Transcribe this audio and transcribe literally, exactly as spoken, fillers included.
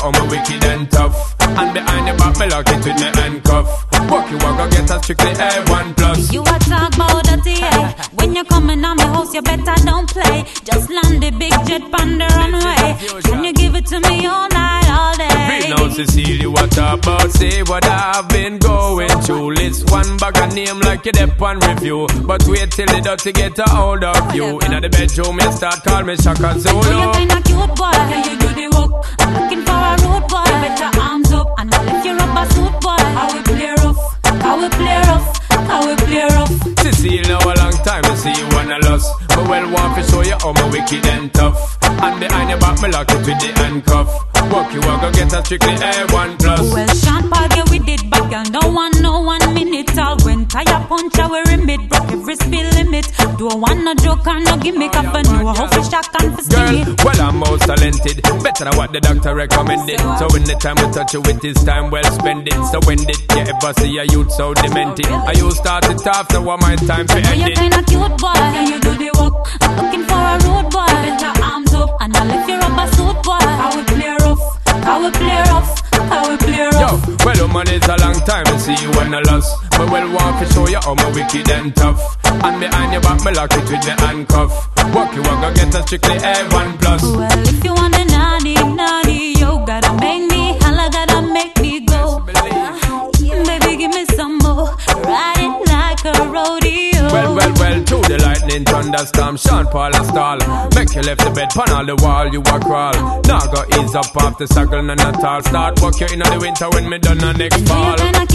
how me wicked and tough. And behind your back me lock it with me handcuff. Walk you walk, go get a strictly A one plus. You a talk about dirty, eh? When you coming on my house, you better don't play. Just land the big jet on the runway. Can you give it to me all night, all day? Real now, Cecilia, what about? Say what I've been going through. List one bag of name like you dep on review. But wait till the dirty get a hold of you. In the bedroom, you start call me Shaka Zulu. Oh, you kinda cute boy, can you do the work? I'm looking for a road boy. You better arms up and I'll lift you up a suit boy. How we play rough, how we play rough, how we play rough. Cecile, now a long time to see you wanna loss. But well, want to show you how me wicked and tough. And behind your back, me lock it with the handcuff. Walk you walk, go get a strictly A one plus. Well, Sean Paul, yeah, we did back, girl. No one, no one minute. All when tire punch, I will rimmed. Broke every speed limit. Don't want no joke or no gimmick. I know how to shock and for Girl, well, I'm most talented. Better than what the doctor recommended. So when the time we touch you with this time, well spend it. So when did you ever see a youth so demented? I you start it off, so what my time to end it? You're kinda cute boy, can you do the work? I'm looking for a road boy. Better arms up and I'll lift you up a suit boy. How we play rough, how we play rough, how we play rough. Yo, well, woman, it's a long time to see you wanna loss. But well, want to show you how me wicked and tough. And behind your back, me lock it with the handcuff. Walk you walk, go get a strictly A one plus. Well, if you want a naughty, naughty, yo, gotta make me holla, gotta make me go. Baby, give me some more, ride it like a rodeo. Well, well, well, to the lightning, thunderstorm, Sean Paul and stall. Make you left the bed, pan on the wall, you a crawl. Now go ease up off the circle, none at all. Start walk you in the winter when me done the next fall.